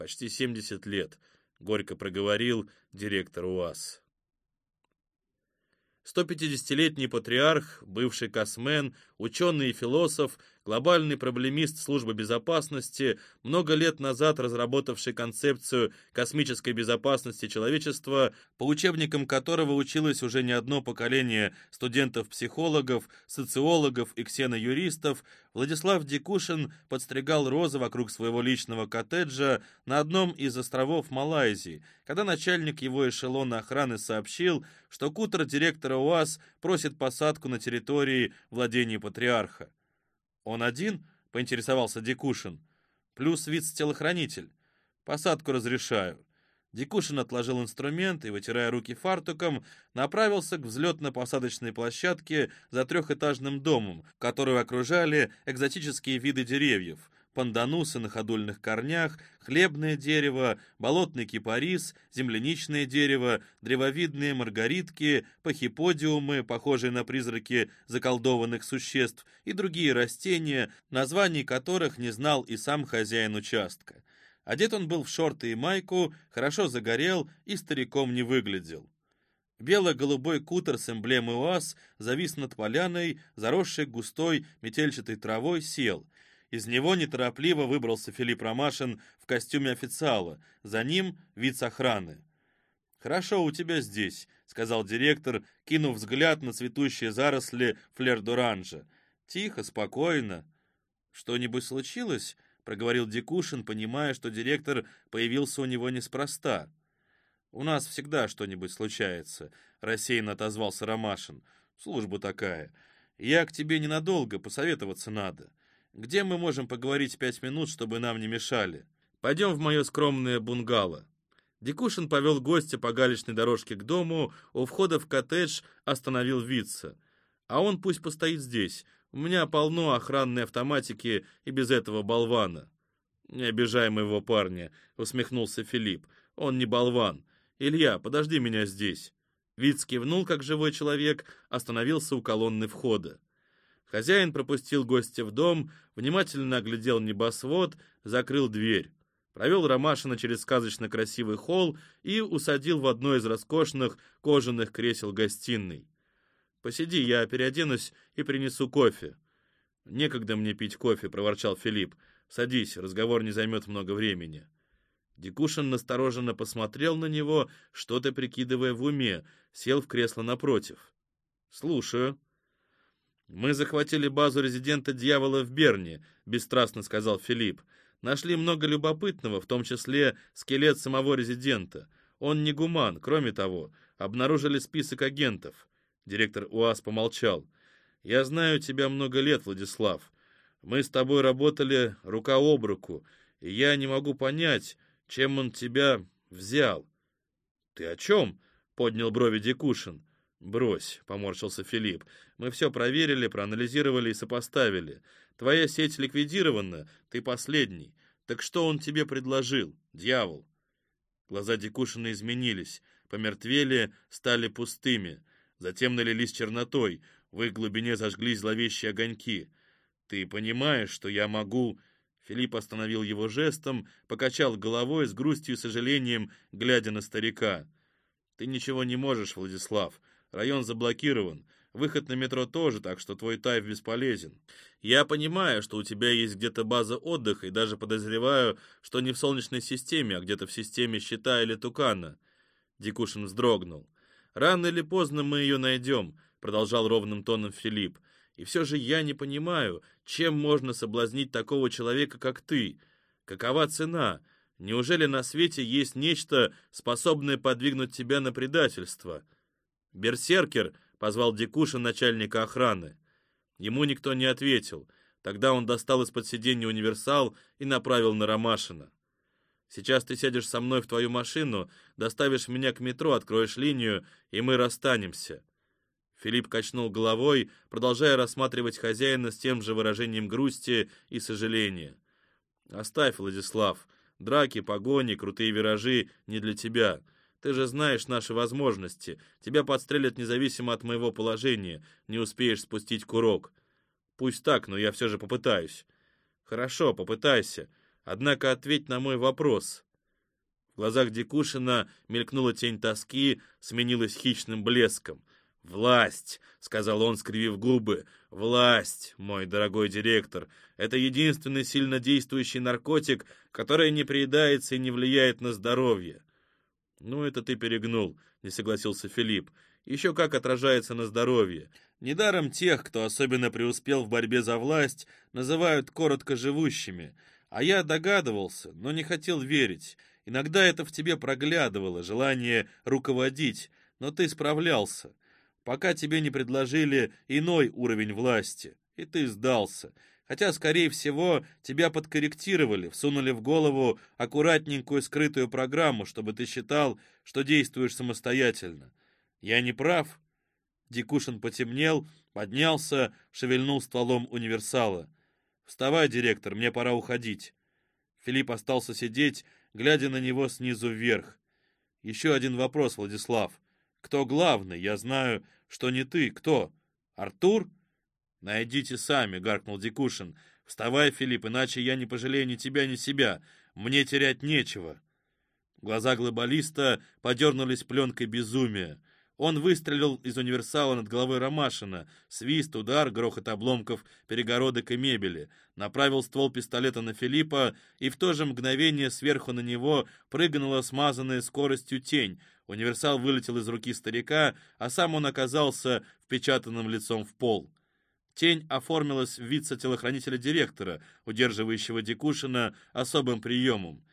Почти 70 лет, горько проговорил директор УАЗ. 150-летний патриарх, бывший космен, ученый и философ, глобальный проблемист службы безопасности, много лет назад разработавший концепцию космической безопасности человечества, по учебникам которого училось уже не одно поколение студентов-психологов, социологов и ксеноюристов, Владислав Дикушин подстригал розы вокруг своего личного коттеджа на одном из островов Малайзии, когда начальник его эшелона охраны сообщил, что кутер директора УАЗ просит посадку на территории владений патриарха. «Он один?» — поинтересовался Дикушин. «Плюс вице-телохранитель. Посадку разрешаю». Дикушин отложил инструмент и, вытирая руки фартуком, направился к взлетно-посадочной площадке за трехэтажным домом, которую окружали экзотические виды деревьев: панданусы на ходульных корнях, хлебное дерево, болотный кипарис, земляничное дерево, древовидные маргаритки, пахиподиумы, похожие на призраки заколдованных существ, и другие растения, названий которых не знал и сам хозяин участка. Одет он был в шорты и майку, хорошо загорел и стариком не выглядел. Бело-голубой кутер с эмблемой УАЗ завис над поляной, заросшей густой метельчатой травой, сел. Из него неторопливо выбрался Филипп Ромашин в костюме официала, за ним вице-охраны. «Хорошо у тебя здесь», — сказал директор, кинув взгляд на цветущие заросли флер-д'оранжа. «Тихо, спокойно». «Что-нибудь случилось?» — проговорил Дикушин, понимая, что директор появился у него неспроста. «У нас всегда что-нибудь случается», — рассеянно отозвался Ромашин. «Служба такая. Я к тебе ненадолго, посоветоваться надо. Где мы можем поговорить 5 минут, чтобы нам не мешали? Пойдем в мое скромное бунгало». Дикушин повел гостя по галечной дорожке к дому, у входа в коттедж остановил вице. «А он пусть постоит здесь. У меня полно охранной автоматики и без этого болвана». «Не обижай моего парня», — усмехнулся Филипп. «Он не болван. Илья, подожди меня здесь». Виц кивнул, как живой человек, остановился у колонны входа. Хозяин пропустил гостя в дом, внимательно оглядел небосвод, закрыл дверь. Провел Ромашина через сказочно красивый холл и усадил в одно из роскошных кожаных кресел гостиной. «Посиди, я переоденусь и принесу кофе». «Некогда мне пить кофе», — проворчал Филипп. «Садись, разговор не займет много времени». Дикушин настороженно посмотрел на него, что-то прикидывая в уме, сел в кресло напротив. «Слушаю». «Мы захватили базу резидента дьявола в Берне», — бесстрастно сказал Филипп. «Нашли много любопытного, в том числе скелет самого резидента. Он не гуман, кроме того, обнаружили список агентов». Директор УАЗ помолчал. «Я знаю тебя много лет, Владислав. Мы с тобой работали рука об руку, и я не могу понять, чем он тебя взял». «Ты о чем?» — поднял брови Дикушин. «Брось», — поморщился Филипп. «Мы все проверили, проанализировали и сопоставили. Твоя сеть ликвидирована, ты последний. Так что он тебе предложил, дьявол?» Глаза Дикушина изменились, помертвели, стали пустыми. Затем налились чернотой, в их глубине зажглись зловещие огоньки. «Ты понимаешь, что я могу...» Филипп остановил его жестом, покачал головой с грустью и сожалением, глядя на старика. «Ты ничего не можешь, Владислав. Район заблокирован. Выход на метро тоже, так что твой тайф бесполезен. Я понимаю, что у тебя есть где-то база отдыха, и даже подозреваю, что не в Солнечной системе, а где-то в системе Щита или Тукана». Дикушин вздрогнул. «Рано или поздно мы ее найдем», — продолжал ровным тоном Филипп. «И все же я не понимаю, чем можно соблазнить такого человека, как ты? Какова цена? Неужели на свете есть нечто, способное подвигнуть тебя на предательство?» «Берсеркер!» — позвал Дикушин начальника охраны. Ему никто не ответил. Тогда он достал из-под сиденья универсал и направил на Ромашина. «Сейчас ты сядешь со мной в твою машину, доставишь меня к метро, откроешь линию, и мы расстанемся». Филипп качнул головой, продолжая рассматривать хозяина с тем же выражением грусти и сожаления. «Оставь, Владислав. Драки, погони, крутые виражи не для тебя. Ты же знаешь наши возможности. Тебя подстрелят независимо от моего положения. Не успеешь спустить курок». «Пусть так, но я все же попытаюсь». «Хорошо, попытайся. Однако ответь на мой вопрос». В глазах Дикушина мелькнула тень тоски, сменилась хищным блеском. «Власть», — сказал он, скривив губы, — «власть, мой дорогой директор, это единственный сильно действующий наркотик, который не приедается и не влияет на здоровье». «Ну, это ты перегнул», — не согласился Филипп. «Еще как отражается на здоровье. Недаром тех, кто особенно преуспел в борьбе за власть, называют короткоживущими. А я догадывался, но не хотел верить. Иногда это в тебе проглядывало, желание руководить, но ты справлялся. Пока тебе не предложили иной уровень власти, и ты сдался. Хотя, скорее всего, тебя подкорректировали, всунули в голову аккуратненькую скрытую программу, чтобы ты считал, что действуешь самостоятельно. Я не прав?» Дикушин потемнел, поднялся, шевельнул стволом универсала. «Вставай, директор, мне пора уходить». Филипп остался сидеть, глядя на него снизу вверх. «Еще один вопрос, Владислав. Кто главный? Я знаю, что не ты. Кто? Артур?» «Найдите сами», — гаркнул Дикушин. «Вставай, Филипп, иначе я не пожалею ни тебя, ни себя. Мне терять нечего». Глаза глобалиста подернулись пленкой безумия. Он выстрелил из универсала над головой Ромашина. Свист, удар, грохот обломков, перегородок и мебели. Направил ствол пистолета на Филиппа, и в то же мгновение сверху на него прыгнула смазанная скоростью тень. Универсал вылетел из руки старика, а сам он оказался впечатанным лицом в пол. Тень оформилась в вице-телохранителя директора, удерживающего Дикушина особым приемом.